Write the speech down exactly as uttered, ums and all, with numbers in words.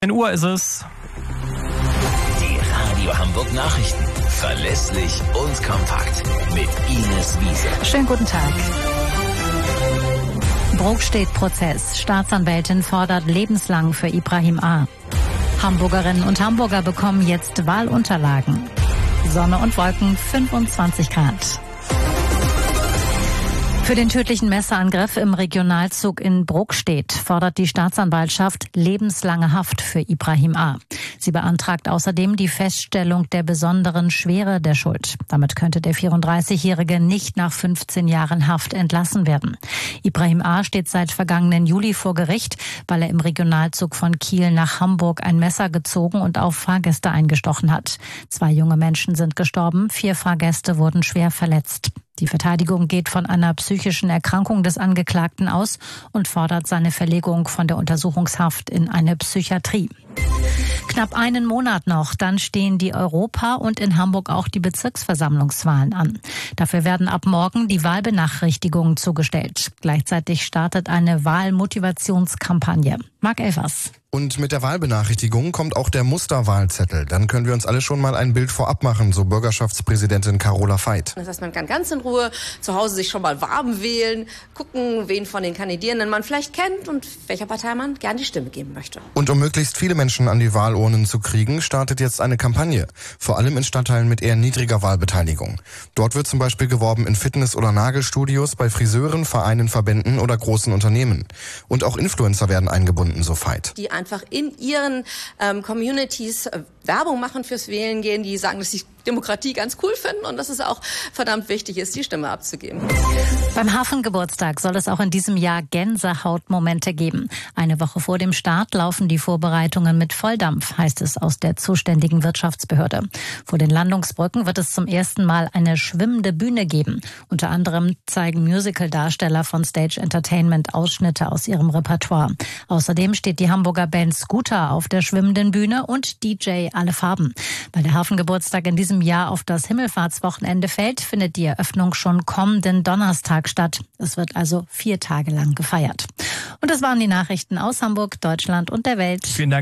zehn Uhr ist es. Die Radio Hamburg Nachrichten. Verlässlich und kompakt. Mit Ines Wiese. Schönen guten Tag. Brokstedt-Prozess. Staatsanwältin fordert lebenslang für Ibrahim A. Hamburgerinnen und Hamburger bekommen jetzt Wahlunterlagen. Sonne und Wolken, fünfundzwanzig Grad. Für den tödlichen Messerangriff im Regionalzug in Brokstedt fordert die Staatsanwaltschaft lebenslange Haft für Ibrahim A. Sie beantragt außerdem die Feststellung der besonderen Schwere der Schuld. Damit könnte der vierunddreißigjährige nicht nach fünfzehn Jahren Haft entlassen werden. Ibrahim A. steht seit vergangenen Juli vor Gericht, weil er im Regionalzug von Kiel nach Hamburg ein Messer gezogen und auf Fahrgäste eingestochen hat. Zwei junge Menschen sind gestorben, vier Fahrgäste wurden schwer verletzt. Die Verteidigung geht von einer psychischen Erkrankung des Angeklagten aus und fordert seine Verlegung von der Untersuchungshaft in eine Psychiatrie. Knapp einen Monat noch, dann stehen die Europa- und in Hamburg auch die Bezirksversammlungswahlen an. Dafür werden ab morgen die Wahlbenachrichtigungen zugestellt. Gleichzeitig startet eine Wahlmotivationskampagne. Marc Elfers. Und mit der Wahlbenachrichtigung kommt auch der Musterwahlzettel. Dann können wir uns alle schon mal ein Bild vorab machen, so Bürgerschaftspräsidentin Carola Veit. Das heißt, man kann ganz in Ruhe zu Hause sich schon mal warm wählen, gucken, wen von den Kandidierenden man vielleicht kennt und welcher Partei man gern die Stimme geben möchte. Und um möglichst viele Menschen an die Wahlurnen zu kriegen, startet jetzt eine Kampagne. Vor allem in Stadtteilen mit eher niedriger Wahlbeteiligung. Dort wird zum Beispiel geworben in Fitness- oder Nagelstudios, bei Friseuren, Vereinen, Verbänden oder großen Unternehmen. Und auch Influencer werden eingebunden, so Veit. Die einfach in ihren ähm, Communities äh, Werbung machen fürs Wählen gehen, die sagen, dass sie Demokratie ganz cool finden und dass es auch verdammt wichtig ist, die Stimme abzugeben. Beim Hafengeburtstag soll es auch in diesem Jahr Gänsehautmomente geben. Eine Woche vor dem Start laufen die Vorbereitungen mit Volldampf, heißt es aus der zuständigen Wirtschaftsbehörde. Vor den Landungsbrücken wird es zum ersten Mal eine schwimmende Bühne geben. Unter anderem zeigen Musical-Darsteller von Stage Entertainment Ausschnitte aus ihrem Repertoire. Außerdem steht die Hamburger Band Scooter auf der schwimmenden Bühne und D J Alle Farben. Weil der Hafengeburtstag in diesem Jahr auf das Himmelfahrtswochenende fällt, findet die Eröffnung schon kommenden Donnerstag statt. Es wird also vier Tage lang gefeiert. Und das waren die Nachrichten aus Hamburg, Deutschland und der Welt. Vielen Dank.